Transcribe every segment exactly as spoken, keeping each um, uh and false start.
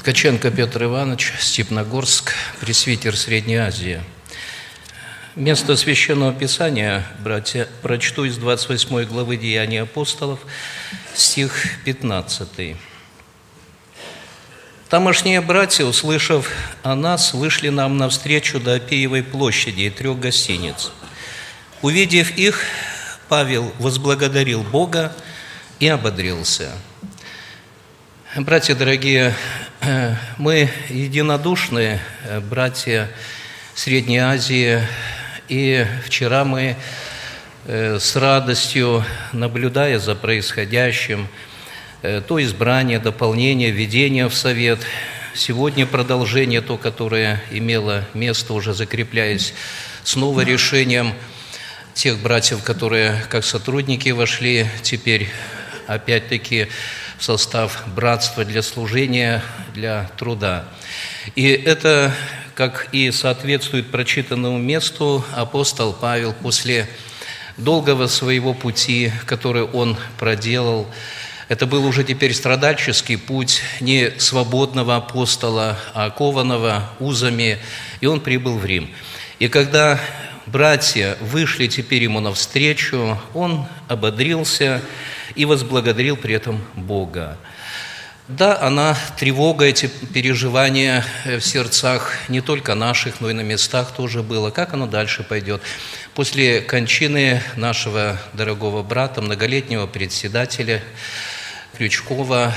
Ткаченко Петр Иванович, Степногорск, пресвитер Средней Азии. Место Священного Писания, братья, прочту из двадцать восьмой главы Деяний апостолов, стих пятнадцатый. «Тамошние братья, услышав о нас, вышли нам навстречу до Апиевой площади и трех гостиниц. Увидев их, Павел возблагодарил Бога и ободрился». Братья дорогие, мы единодушны, братья Средней Азии, и вчера мы с радостью, наблюдая за происходящим, то избрание, дополнение, введение в совет, сегодня продолжение, то, которое имело место, уже закрепляясь снова решением тех братьев, которые как сотрудники вошли теперь опять-таки в состав братства для служения, для труда. И это, как и соответствует прочитанному месту, апостол Павел после долгого своего пути, который он проделал, это был уже теперь страдальческий путь не свободного апостола, а окованного узами, и он прибыл в Рим. И когда братья вышли теперь ему навстречу, он ободрился и возблагодарил при этом Бога. Да, она, тревога, эти переживания в сердцах не только наших, но и на местах тоже было. Как оно дальше пойдет? После кончины нашего дорогого брата, многолетнего председателя Крючкова,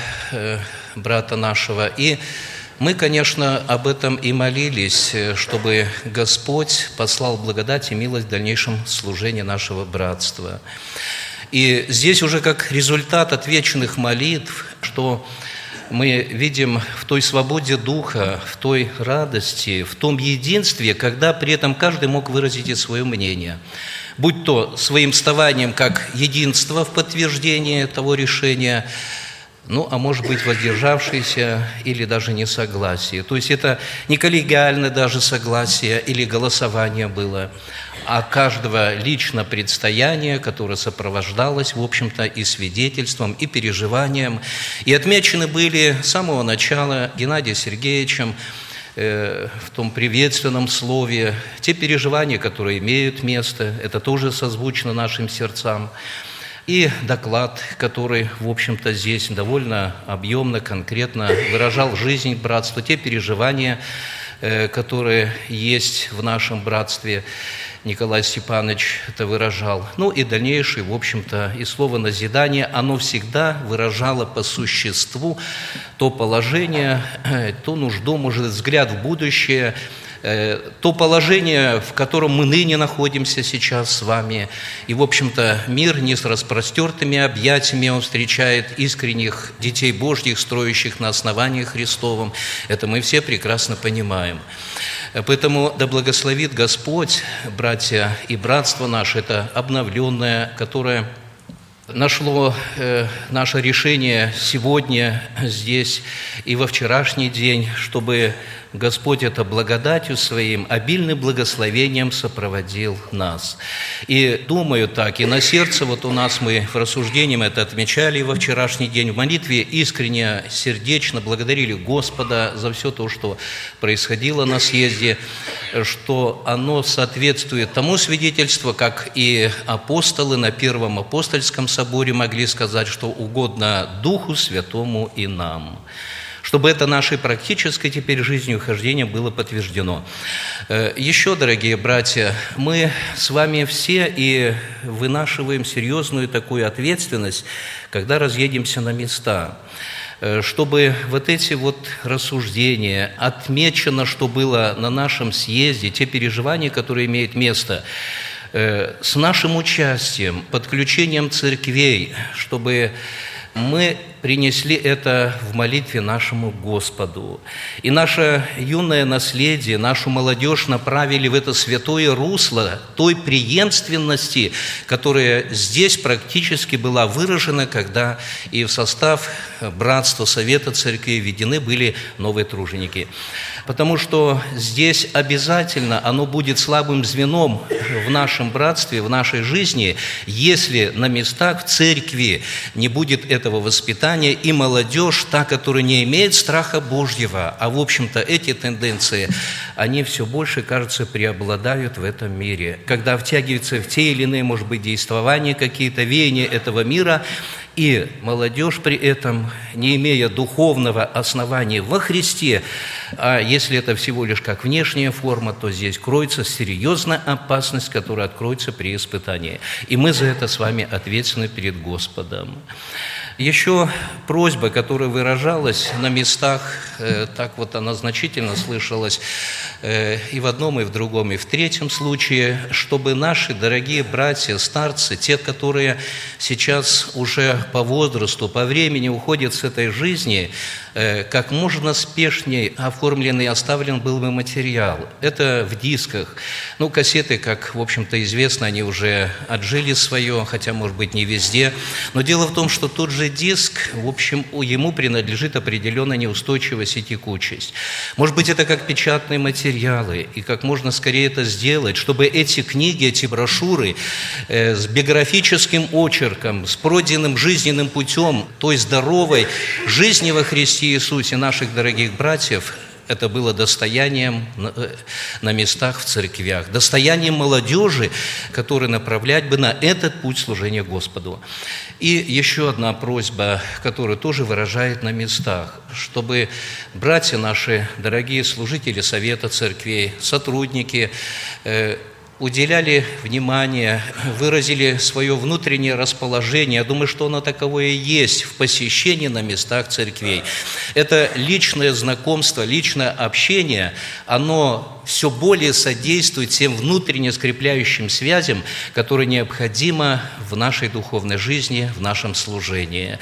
брата нашего, и мы, конечно, об этом и молились, чтобы Господь послал благодать и милость в дальнейшем служении нашего братства. И здесь уже как результат отвеченных молитв, что мы видим в той свободе духа, в той радости, в том единстве, когда при этом каждый мог выразить и свое мнение. Будь то своим вставанием как единство в подтверждение того решения, ну, а может быть, воздержавшийся или даже несогласие. То есть это не коллегиальное даже согласие или голосование было, а каждого лично предстояние, которое сопровождалось, в общем-то, и свидетельством, и переживанием. И отмечены были с самого начала Геннадием Сергеевичем э, в том приветственном слове те переживания, которые имеют место, это тоже созвучно нашим сердцам. И доклад, который, в общем-то, здесь довольно объемно, конкретно выражал жизнь братства, те переживания, э, которые есть в нашем братстве, Николай Степанович это выражал. Ну и дальнейшее, в общем-то, и слово назидание, оно всегда выражало по существу то положение, ту нужду, может, взгляд в будущее, то положение, в котором мы ныне находимся сейчас с вами. И, в общем-то, мир не с распростертыми объятиями, он встречает искренних детей Божьих, строящих на основании Христовом. Это мы все прекрасно понимаем. Поэтому да благословит Господь, братья и братство наше, это обновленное, которое нашло э, наше решение сегодня здесь и во вчерашний день, чтобы Господь это благодатью Своим, обильным благословением сопроводил нас. И думаю так, и на сердце, вот у нас мы в рассуждении это отмечали во вчерашний день, в молитве искренне, сердечно благодарили Господа за все то, что происходило на съезде, что оно соответствует тому свидетельству, как и апостолы на Первом апостольском соборе могли сказать, что угодно Духу Святому и нам. Чтобы это нашей практической теперь жизнью хождения было подтверждено. Еще, дорогие братья, мы с вами все и вынашиваем серьезную такую ответственность, когда разъедемся на места, чтобы вот эти вот рассуждения, отмечено, что было на нашем съезде, те переживания, которые имеют место, с нашим участием, подключением церквей, чтобы мы принесли это в молитве нашему Господу. И наше юное наследие, нашу молодежь направили в это святое русло той преемственности, которая здесь практически была выражена, когда и в состав братства, совета церкви введены были новые труженики. Потому что здесь обязательно оно будет слабым звеном в нашем братстве, в нашей жизни, если на местах в церкви не будет этого воспитания, христиане и молодежь, та, которая не имеет страха Божьего, а в общем-то эти тенденции, они все больше, кажется, преобладают в этом мире. Когда втягиваются в те или иные, может быть, действования, какие-то веяния этого мира, и молодежь при этом, не имея духовного основания во Христе, а если это всего лишь как внешняя форма, то здесь кроется серьезная опасность, которая откроется при испытании. И мы за это с вами ответственны перед Господом. Еще просьба, которая выражалась на местах, э, так вот она значительно слышалась э, и в одном, и в другом, и в третьем случае, чтобы наши дорогие братья, старцы, те, которые сейчас уже по возрасту, по времени уходят с этой жизни, э, как можно спешнее оформлен и оставлен был бы материал. Это в дисках. Ну, кассеты, как, в общем-то, известно, они уже отжили свое, хотя, может быть, не везде. Но дело в том, что тот же диск, в общем, ему принадлежит определенная неустойчивость и текучесть. Может быть, это как печатные материалы, и как можно скорее это сделать, чтобы эти книги, эти брошюры э, с биографическим очерком, с пройденным жизненным путем той здоровой жизни во Христе Иисусе наших дорогих братьев, это было достоянием на местах в церквях, достоянием молодежи, которая направлять бы на этот путь служения Господу. И еще одна просьба, которую тоже выражает на местах, чтобы братья наши, дорогие служители Совета Церквей, сотрудники, уделяли внимание, выразили свое внутреннее расположение. Я думаю, что оно таковое и есть в посещении на местах церквей. Это личное знакомство, личное общение, оно все более содействует тем внутренне скрепляющим связям, которые необходимы в нашей духовной жизни, в нашем служении.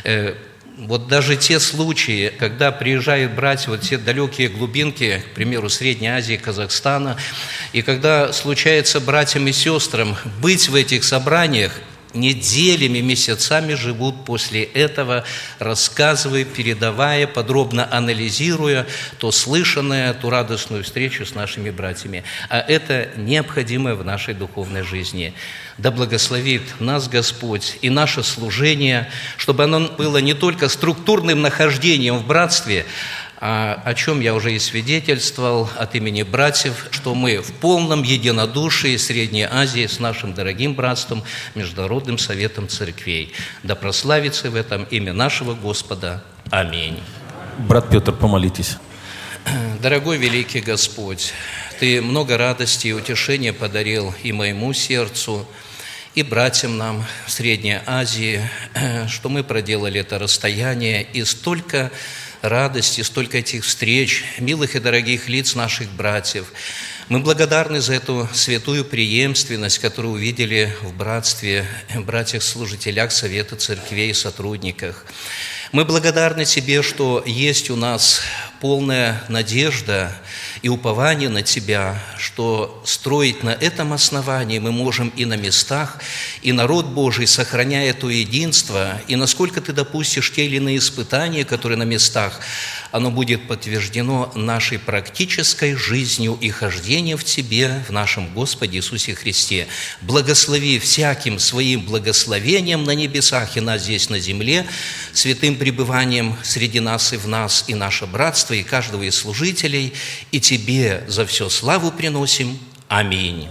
Вот даже те случаи, когда приезжают братья, вот те далекие глубинки, к примеру, Средней Азии, Казахстана, и когда случается братьям и сестрам быть в этих собраниях, неделями, месяцами живут после этого, рассказывая, передавая, подробно анализируя то слышанное, ту радостную встречу с нашими братьями. А это необходимо в нашей духовной жизни. Да благословит нас Господь и наше служение, чтобы оно было не только структурным нахождением в братстве, а о чем я уже и свидетельствовал от имени братьев, что мы в полном единодушии Средней Азии с нашим дорогим братством, Международным Советом Церквей. Да прославится в этом имя нашего Господа. Аминь. Брат Петр, помолитесь. Дорогой великий Господь, Ты много радости и утешения подарил и моему сердцу, и братьям нам в Средней Азии, что мы проделали это расстояние, и столько радости, столько этих встреч, милых и дорогих лиц наших братьев. Мы благодарны за эту святую преемственность, которую увидели в братстве, братьях-служителях Совета Церквей и сотрудниках. Мы благодарны Тебе, что есть у нас полная надежда и упование на Тебя, что строить на этом основании мы можем и на местах, и народ Божий, сохраняя то единство, и насколько Ты допустишь те или иные испытания, которые на местах, оно будет подтверждено нашей практической жизнью и хождением в Тебе, в нашем Господе Иисусе Христе. Благослови всяким Своим благословением на небесах и нас здесь на земле, святым пребыванием среди нас и в нас, и наше братство, и каждого из служителей, и Тебе за все славу приносим. Аминь.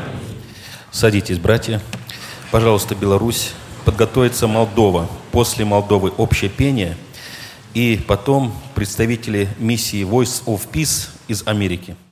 Садитесь, братья. Пожалуйста, Беларусь. Подготовится Молдова. После Молдовы общее пение. И потом представители миссии Voice of Peace из Америки.